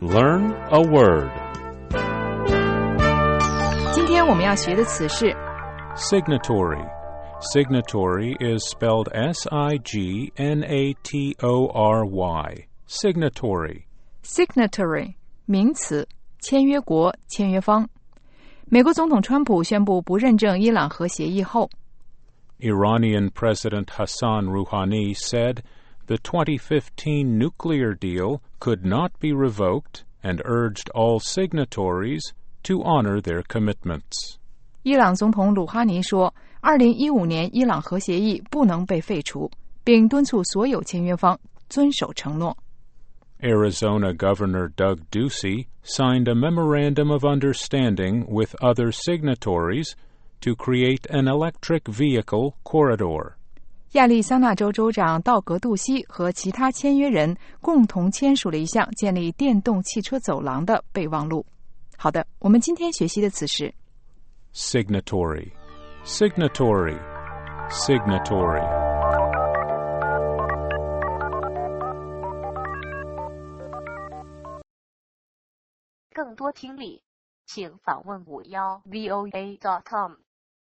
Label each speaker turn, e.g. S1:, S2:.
S1: Learn a word.
S2: 今天我们要学的词是
S1: Signatory. Signatory is spelled S-I-G-N-A-T-O-R-Y. Signatory.
S2: signatory 名词，签约国、签约方。美国总统川普宣布不认证伊朗核协议后，
S1: Iranian President Hassan Rouhani said the 2015 nuclear deal could not be revoked and urged all signatories to honor their commitments.
S2: 伊朗总统鲁哈尼说，2015年伊朗核协议不能被废除，并敦促所有签约方遵守承诺。
S1: Arizona Governor Doug Ducey signed a memorandum of understanding with other signatories to create an electric vehicle corridor.
S2: 亚利桑那州州长道格·杜西和其他签约人共同签署了一项建立电动汽车走廊的备忘录。好的，我们今天学习的词是
S1: Signatory. Signatory. Signatory.
S3: 更多听力，请访问51voa.com。